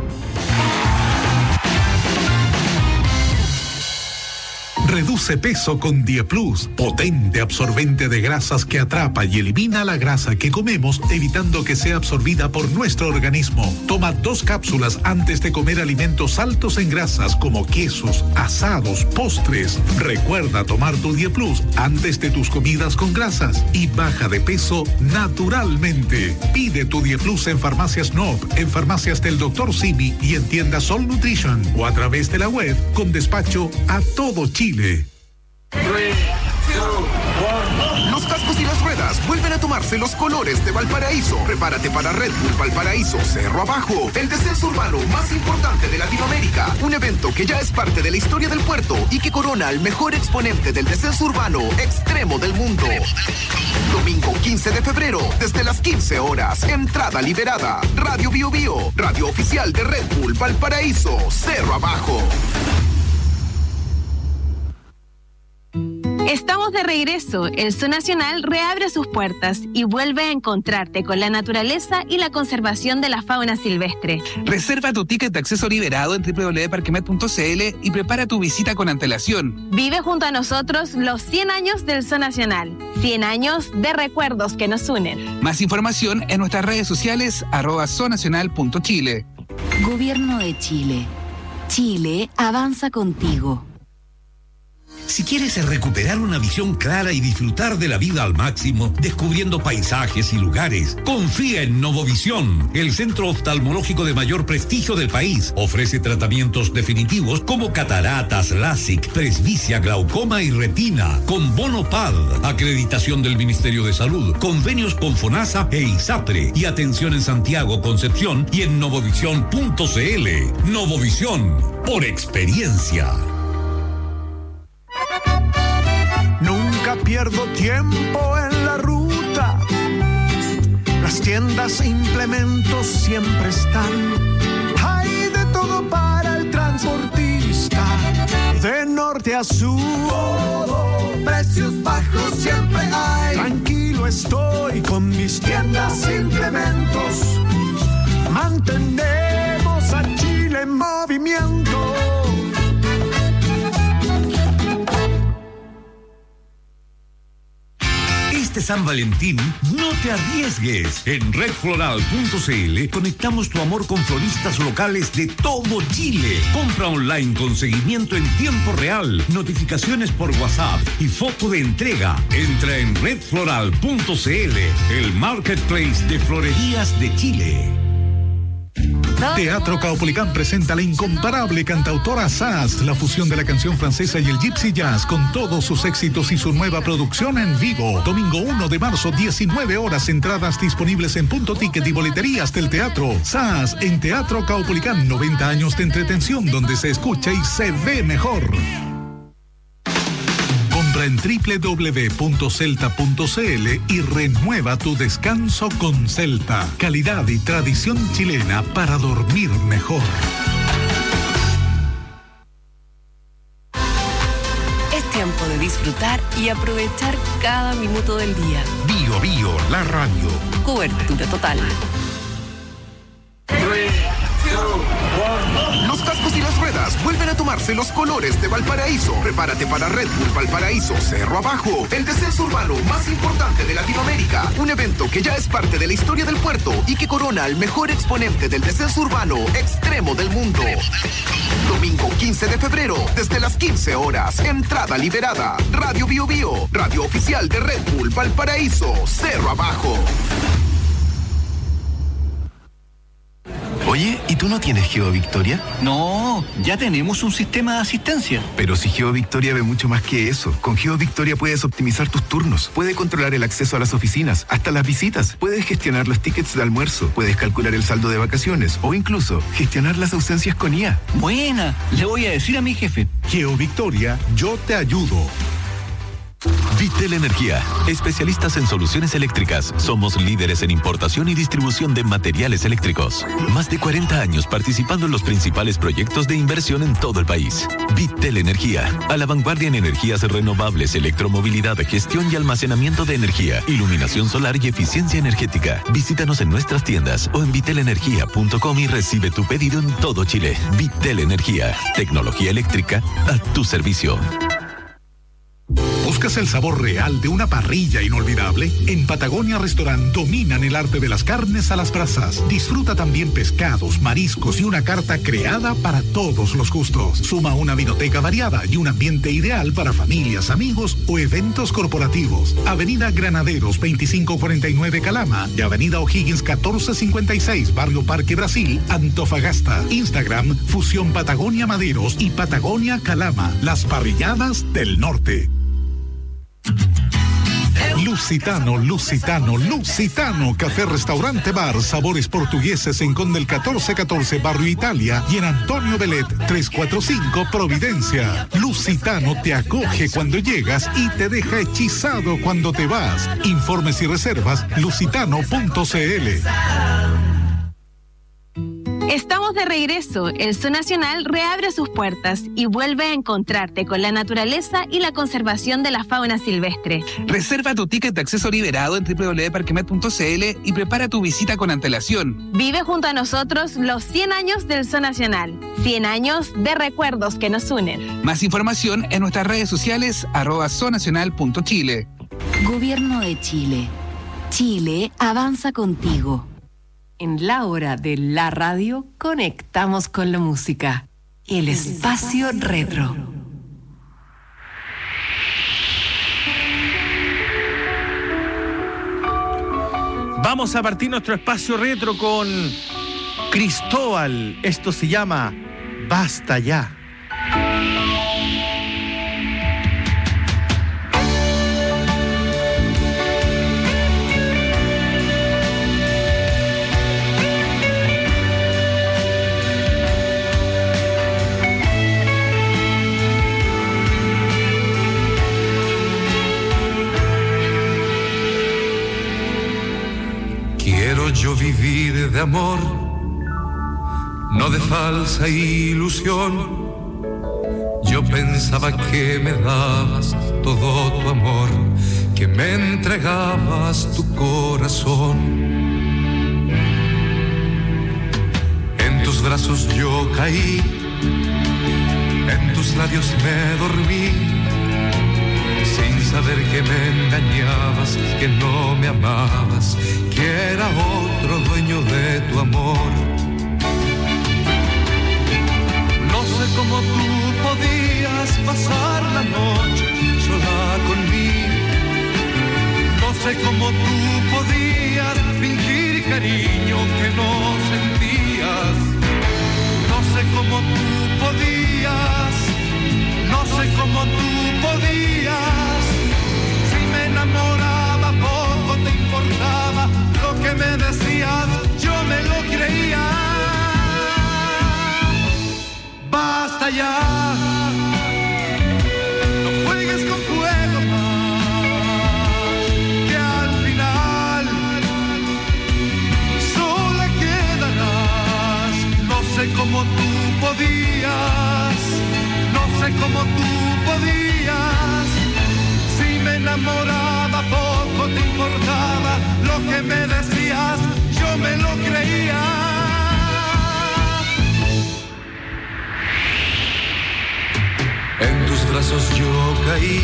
Reduce peso con Dieplus, potente absorbente de grasas que atrapa y elimina la grasa que comemos, evitando que sea absorbida por nuestro organismo. Toma dos cápsulas antes de comer alimentos altos en grasas como quesos, asados, postres. Recuerda tomar tu Dieplus antes de tus comidas con grasas y baja de peso naturalmente. Pide tu Dieplus en Farmacias Nob, en farmacias del doctor Simi y en tiendas Sol Nutrition o a través de la web con despacho a todo Chile. Los cascos y las ruedas vuelven a tomarse los colores de Valparaíso. Prepárate para Red Bull Valparaíso Cerro Abajo, el descenso urbano más importante de Latinoamérica. Un evento que ya es parte de la historia del puerto y que corona al mejor exponente del descenso urbano extremo del mundo. Domingo quince de febrero, desde las quince horas. Entrada liberada. Radio Bio Bio, radio oficial de Red Bull Valparaíso Cerro Abajo. Estamos de regreso. El Zoo Nacional reabre sus puertas y vuelve a encontrarte con la naturaleza y la conservación de la fauna silvestre. Reserva tu ticket de acceso liberado en doble u doble u doble u punto parquemet punto c l y prepara tu visita con antelación. Vive junto a nosotros los cien años del Zoo Nacional. cien años de recuerdos que nos unen. Más información en nuestras redes sociales arroba zoonacional punto chile. Gobierno de Chile. Chile avanza contigo. Si quieres recuperar una visión clara y disfrutar de la vida al máximo, descubriendo paisajes y lugares, confía en Novovisión, el centro oftalmológico de mayor prestigio del país. Ofrece tratamientos definitivos como cataratas, LASIK, presbicia, glaucoma y retina, con bono P A D, acreditación del Ministerio de Salud, convenios con FONASA e ISAPRE, y atención en Santiago, Concepción y en novovisión punto c l. Novovisión, por experiencia. Nunca pierdo tiempo en la ruta. Las tiendas e implementos siempre están. Hay de todo para el transportista. De norte a sur, todo, precios bajos siempre hay. Tranquilo yo estoy con mis tiendas e implementos. Mantenemos a Chile en movimiento. Este San Valentín, no te arriesgues. En red floral punto c l conectamos tu amor con floristas locales de todo Chile. Compra online con seguimiento en tiempo real, notificaciones por WhatsApp y foto de entrega. Entra en red floral punto c l, el marketplace de florerías de Chile. Teatro Caupolicán presenta la incomparable cantautora Sass, la fusión de la canción francesa y el gypsy jazz con todos sus éxitos y su nueva producción en vivo. Domingo uno de marzo, diecinueve horas, entradas disponibles en Punto Ticket y boleterías del teatro. Sass en Teatro Caupolicán, noventa años de entretención donde se escucha y se ve mejor. Compra en doble u doble u doble u punto celta punto c l y renueva tu descanso con Celta. Calidad y tradición chilena para dormir mejor. Es tiempo de disfrutar y aprovechar cada minuto del día. Bio Bio, la radio. Cobertura total. Los cascos y las ruedas vuelven a tomarse los colores de Valparaíso. Prepárate para Red Bull Valparaíso Cerro Abajo, el descenso urbano más importante de Latinoamérica. Un evento que ya es parte de la historia del puerto y que corona al mejor exponente del descenso urbano extremo del mundo. Domingo quince de febrero, desde las quince horas. Entrada liberada. Radio Bio Bio, radio oficial de Red Bull Valparaíso Cerro Abajo. Oye, ¿y tú no tienes GeoVictoria? No, ya tenemos un sistema de asistencia. Pero si GeoVictoria ve mucho más que eso. Con GeoVictoria puedes optimizar tus turnos, puedes controlar el acceso a las oficinas, hasta las visitas, puedes gestionar los tickets de almuerzo, puedes calcular el saldo de vacaciones o incluso gestionar las ausencias con I A. Buena, le voy a decir a mi jefe. GeoVictoria, yo te ayudo. Vitel Energía, especialistas en soluciones eléctricas. Somos líderes en importación y distribución de materiales eléctricos. Más de cuarenta años participando en los principales proyectos de inversión en todo el país. Vitel Energía, a la vanguardia en energías renovables, electromovilidad, gestión y almacenamiento de energía, iluminación solar y eficiencia energética. Visítanos en nuestras tiendas o en vitel energía punto com y recibe tu pedido en todo Chile. Vitel Energía, tecnología eléctrica a tu servicio. ¿Buscas el sabor real de una parrilla inolvidable? En Patagonia Restaurant dominan el arte de las carnes a las brasas. Disfruta también pescados, mariscos y una carta creada para todos los gustos. Suma una vinoteca variada y un ambiente ideal para familias, amigos o eventos corporativos. Avenida Granaderos veinticinco cuarenta y nueve Calama y Avenida O'Higgins catorce cincuenta y seis Barrio Parque Brasil, Antofagasta. Instagram Fusión Patagonia Maderos y Patagonia Calama, las parrilladas del norte. Lusitano, Lusitano, Lusitano, café, restaurante, bar, sabores portugueses en Condel catorce catorce, Barrio Italia y en Antonio Belet trescientos cuarenta y cinco, Providencia. Lusitano te acoge cuando llegas y te deja hechizado cuando te vas. Informes y reservas, lusitano punto c l. Estamos de regreso. El Zoo Nacional reabre sus puertas y vuelve a encontrarte con la naturaleza y la conservación de la fauna silvestre. Reserva tu ticket de acceso liberado en doble u doble u doble u punto parquemet punto c l y prepara tu visita con antelación. Vive junto a nosotros los cien años del Zoo Nacional. cien años de recuerdos que nos unen. Más información en nuestras redes sociales arroba zoonacional punto chile. Gobierno de Chile. Chile avanza contigo. En la hora de la radio, conectamos con la música. El espacio retro. Vamos a partir nuestro espacio retro con Cristóbal. Esto se llama Basta Ya. Quiero yo vivir de amor, no de falsa ilusión. Yo pensaba que me dabas todo tu amor, que me entregabas tu corazón. En tus brazos yo caí, en tus labios me dormí, sin saber que me engañabas, que no me amabas, que era otro dueño de tu amor. No sé cómo tú podías pasar la noche sola conmigo. No sé cómo tú podías fingir cariño que no sentías. No sé cómo tú podías, no sé cómo tú podías. Si me enamoraba poco te importaba lo que me decías, yo me lo creía. Basta ya, no juegues con fuego más, que al final sola quedarás. No sé cómo tú podías, no sé cómo tú podías. Si me enamoraba poco te importaba lo que me decías, yo me lo creía. En tus brazos yo caí,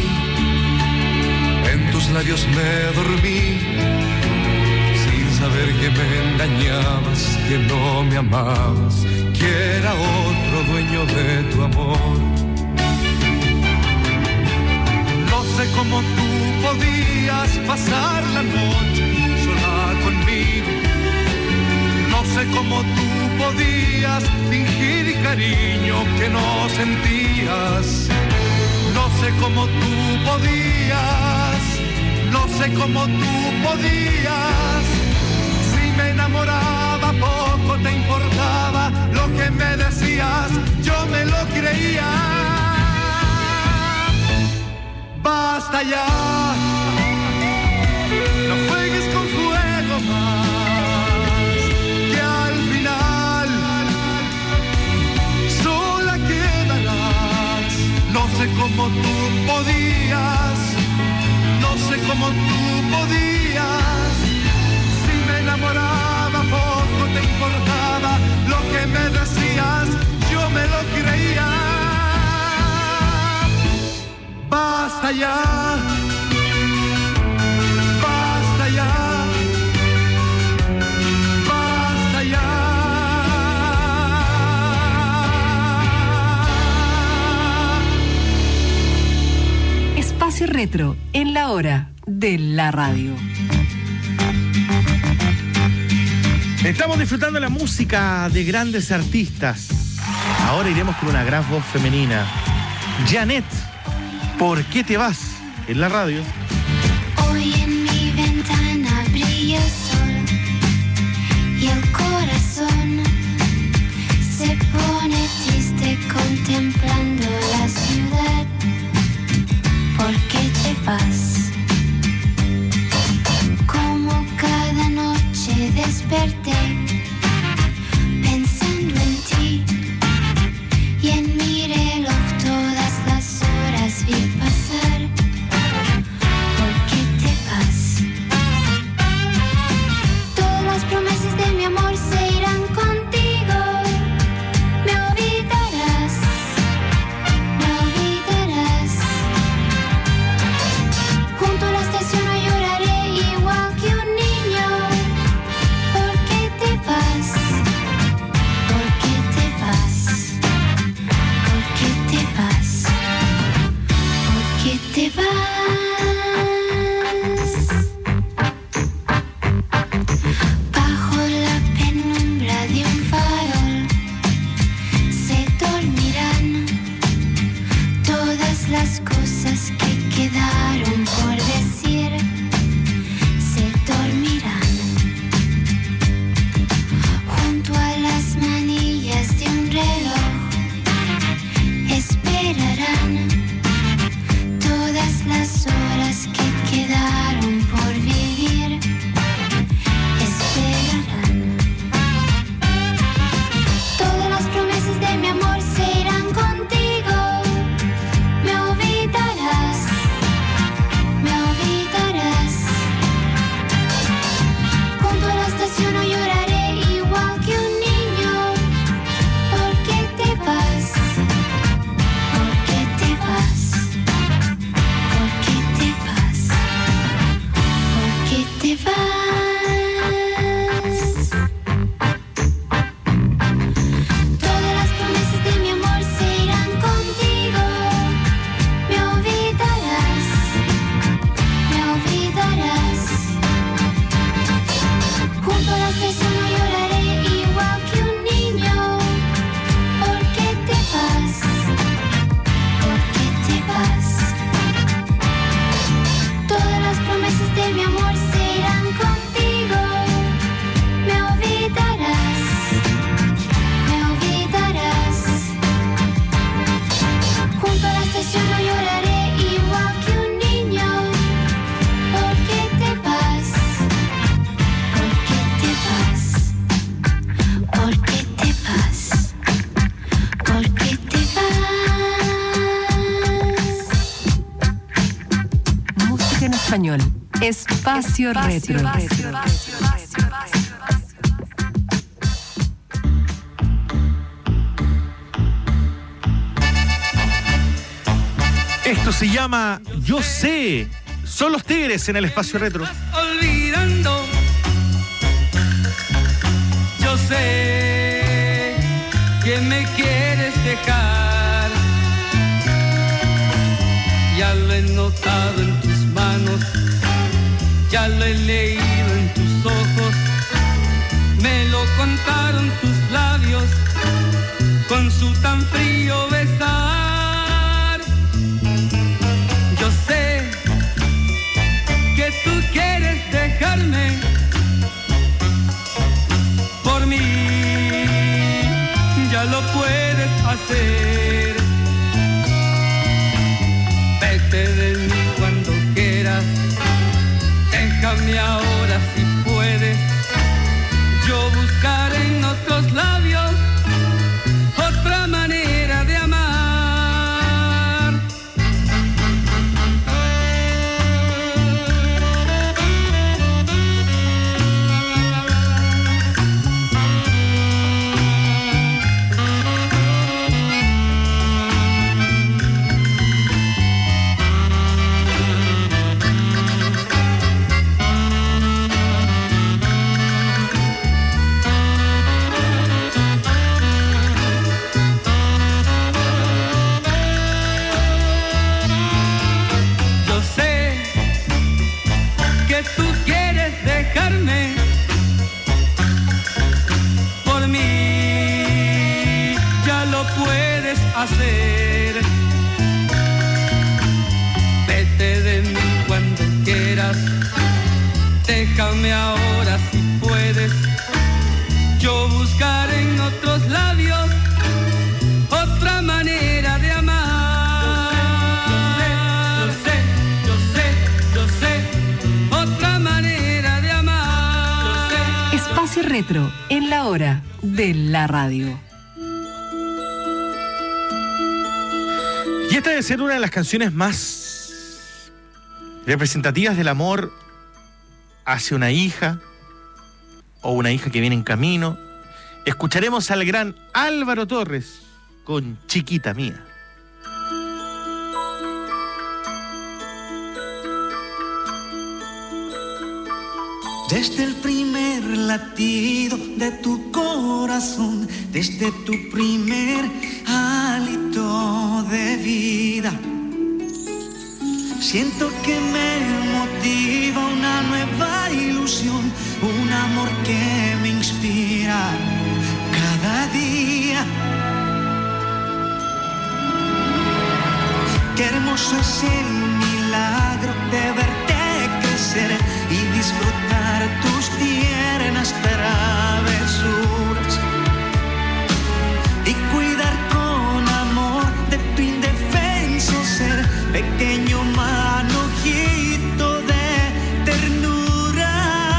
en tus labios me dormí, sin saber que me engañabas, que no me amabas, que era otro dueño de tu amor. No sé cómo tú podías pasar la noche sola conmigo. No sé cómo tú podías fingir cariño que no sentías. No sé cómo tú podías, no sé cómo tú podías. Si me enamoraba poco te importaba lo que me decías, yo me lo creía. Basta ya, no juegues con fuego más, que al final sola quedarás. No sé cómo tú podías, no sé cómo tú podías. Si me enamoraba poco te importaba lo que me decías, yo me lo creía. Basta ya, basta ya, basta ya. Espacio Retro en la hora de la radio. Estamos disfrutando la música de grandes artistas. Ahora iremos con una gran voz femenina. Janet, ¿por qué te vas? En la radio. Hoy en mi ventana brilla el sol y el corazón se pone triste contemplando la ciudad. ¿Por qué te vas? Como cada noche desperté pensando en ti y en mi reloj todas las horas vi pasar. ¿Por qué te vas? Todas las promesas de mi amor se irán contigo. Me olvidarás, me olvidarás. en español. Espacio, Espacio Retro. Retro. Esto se llama Yo sé. Son los Tigres en el Espacio Retro. Olvidando, yo sé que me quieres dejar. Ya lo he notado en tus manos, ya lo he leído en tus ojos, me lo contaron tus labios con su tan frío besar. Yo sé que tú quieres dejarme por mí, ya lo puedes hacer. Vete de mí cuando quieras, déjame ahora si puedes. Yo buscaré en otros labios otra manera de amar. Dejarme por mí, ya lo puedes hacer. Vete de mí cuando quieras, déjame ahora si puedes. Yo buscaré en otros labios otra manera de amar. Yo sé, yo sé, yo sé, yo sé, otra manera. Espacio Retro, en la hora de la radio. Y esta debe ser una de las canciones más representativas del amor hacia una hija o una hija que viene en camino. Escucharemos al gran Álvaro Torres con Chiquita Mía. Desde el primer latido de tu corazón, desde tu primer hálito de vida, siento que me motiva una nueva ilusión, un amor que me inspira cada día. Qué hermoso es el milagro de verte crecer y disfrutar tus tiernas travesuras y cuidar con amor de tu indefenso ser, pequeño manojito de ternura.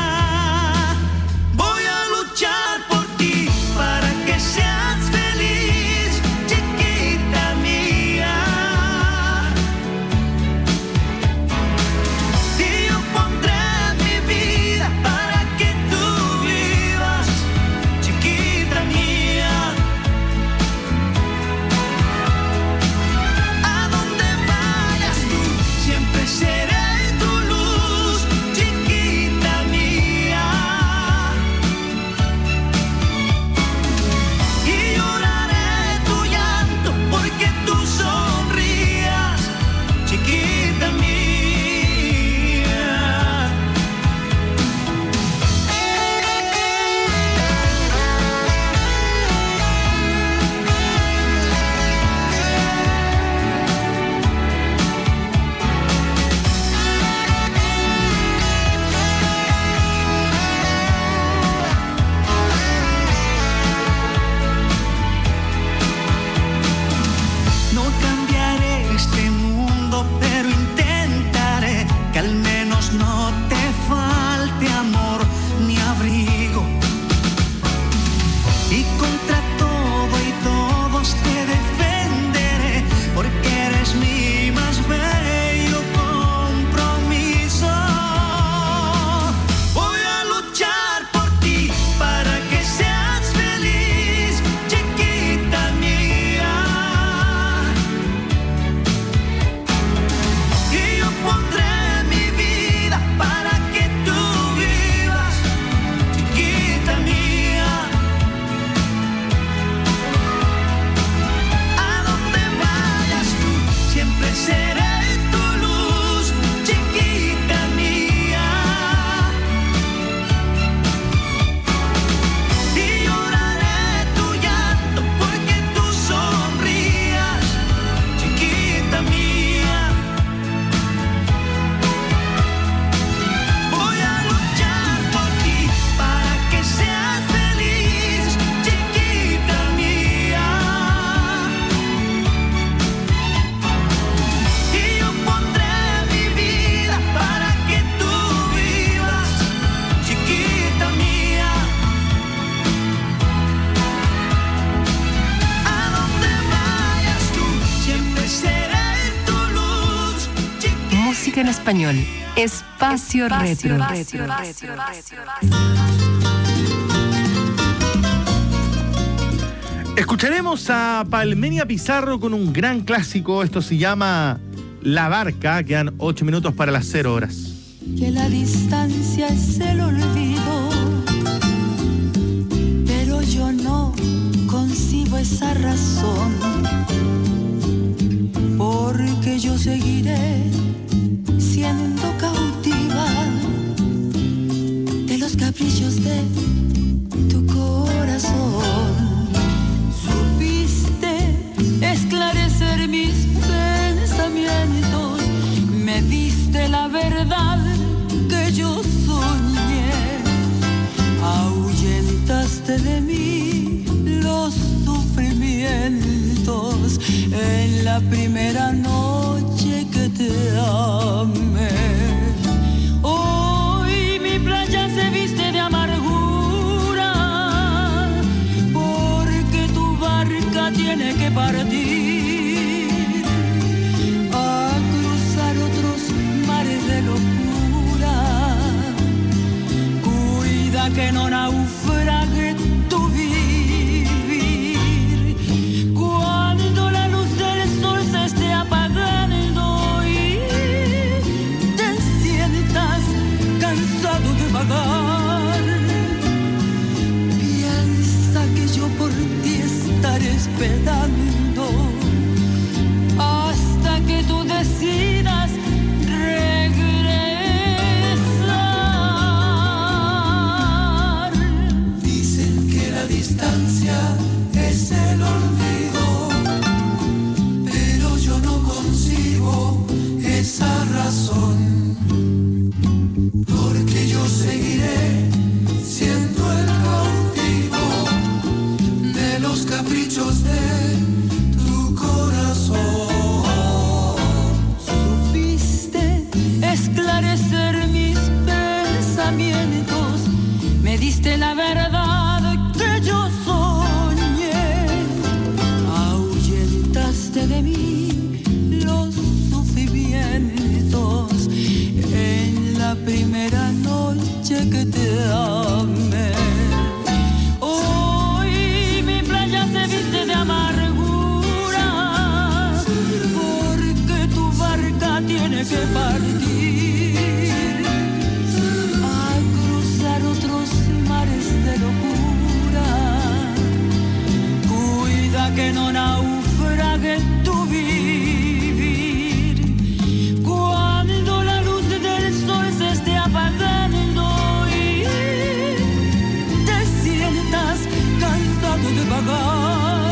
Voy a luchar por ti para que seas feliz, chiquita mía. español. Espacio, Espacio Retro. Retro, retro, retro. Escucharemos a Palmenia Pizarro con un gran clásico. Esto se llama La Barca. Quedan ocho minutos para las cero horas. Que la distancia es el olvido, pero yo no concibo esa razón, porque yo seguiré siendo cautiva de los caprichos de tu corazón. Esclarecer mis pensamientos, me diste la verdad que yo soñé, ahuyentaste de mí los sufrimientos en la primera noche que te amé. Hoy mi playa se viste de amargura, porque tu barca tiene que partir a cruzar otros mares de locura. Cuida que no naufrague tu vivir cuando la luz del sol se esté apagando y te sientas cansado de vagar. Piensa que yo por ti estaré esperando hasta que tú decidas regresar. Dicen que la distancia es el olvido, pero yo no concibo esa razón, porque yo seguiré siendo el cautivo de los caprichos de tu corazón. Supiste esclarecer mis pensamientos, me diste la verdad que yo soñé, ahuyentaste de mí los sufrimientos en la primera noche que te amé. De amargura, porque tu barca tiene que partir a cruzar otros mares de locura. Cuida que no naufrague tu vivir cuando la luz del sol se esté apagando y te sientas cansado de vagar.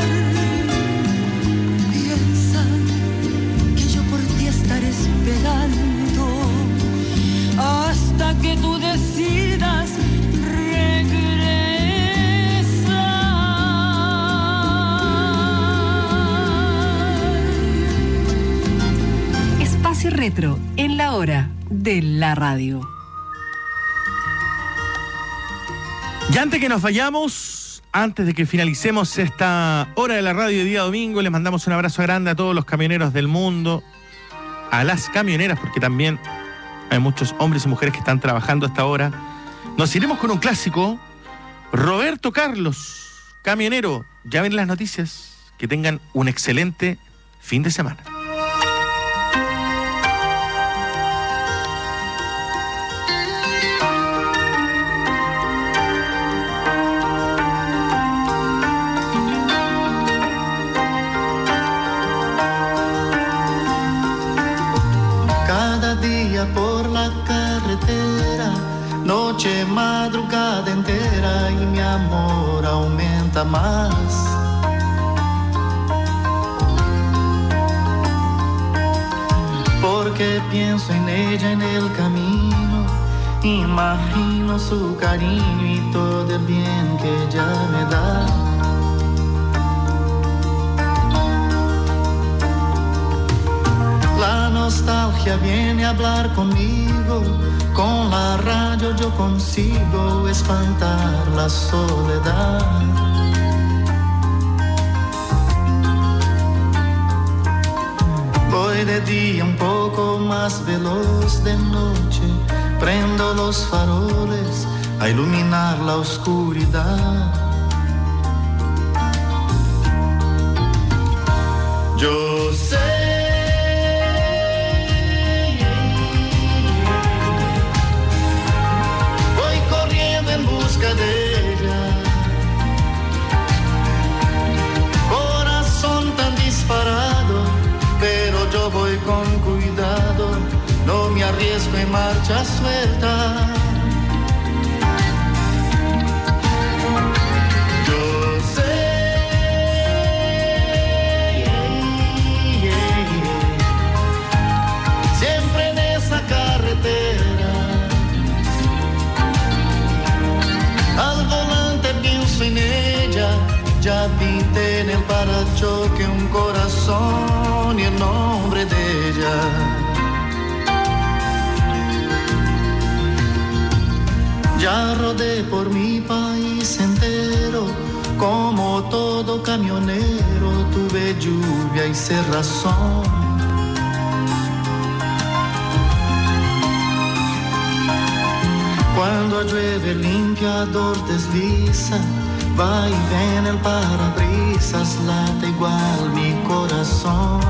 Esperando hasta que tú decidas regresar. Espacio Retro en la hora de la radio. Y antes que nos vayamos, antes de que finalicemos esta hora de la radio de día domingo, les mandamos un abrazo grande a todos los camioneros del mundo, a las camioneras, porque también hay muchos hombres y mujeres que están trabajando hasta ahora. Nos iremos con un clásico. Roberto Carlos, camionero. Ya ven las noticias. Que tengan un excelente fin de semana. Por la carretera, noche, madrugada entera, y mi amor aumenta más. Porque pienso en ella en el camino, imagino su cariño y todo el bien que ella me da. La nostalgia viene a hablar conmigo, con la radio yo consigo espantar la soledad. Voy Voy de día un poco más veloz, de noche prendo los faroles a iluminar la oscuridad. Yo sé, voy corriendo en busca de ella. Corazón tan disparado, pero yo voy con cuidado, no me arriesgo en marcha suelta. Yo sé, siempre en esa carretera, al volante pienso en ella. Ya pinté en el parachoque un corazón y el nombre de ella. Ya rodé por mi país entero, como todo camionero, tuve lluvia y cerrazón. Cuando llueve el limpiador desliza, va y viene el parabrisas, late igual mi corazón.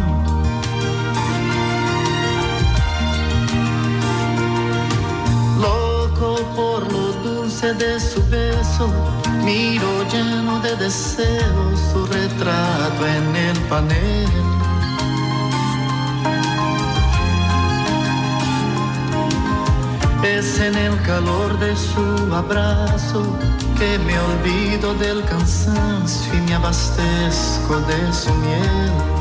Loco por lo dulce de su beso, miro lleno de deseos su retrato en el panel. Es en el calor de su abrazo que me olvido del cansancio y me abastezco de su miel.